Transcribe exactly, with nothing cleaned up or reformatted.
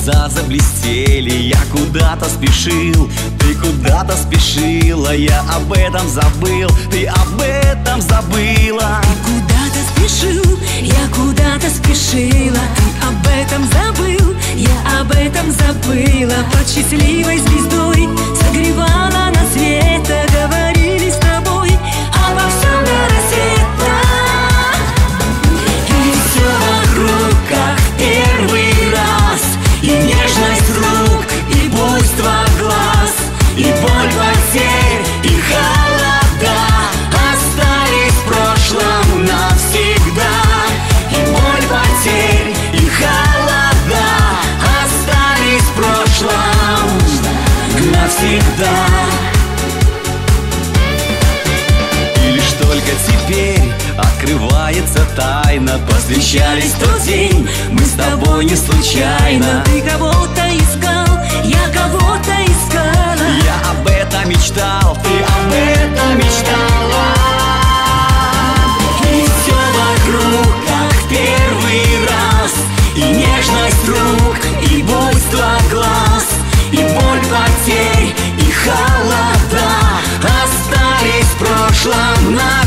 глаза заблестели, я куда-то спешил, ты куда-то спешила, я об этом забыл, ты об этом забыла. Ты куда-то спешил, я куда-то спешила, ты об этом забыл, я об этом забыла. Под счастливой звездой согревала на света, говорили с тобой обо всем до рассвета. И все вокруг, как в первый раз, и нежность рук, и буйство глаз, и боль потерь, и холода остались в прошлом навсегда. И боль потерь, и холода остались в прошлом навсегда. И лишь только теперь открывается тайна, посвящались в тот день мы с тобой не случайно. Ты кого-то искал, я кого-то искала, я об этом мечтал, ты об этом мечтала. И все вокруг, как в первый раз, и нежность рук, и буйство глаз, и боль потерь, и холода остались в прошлом.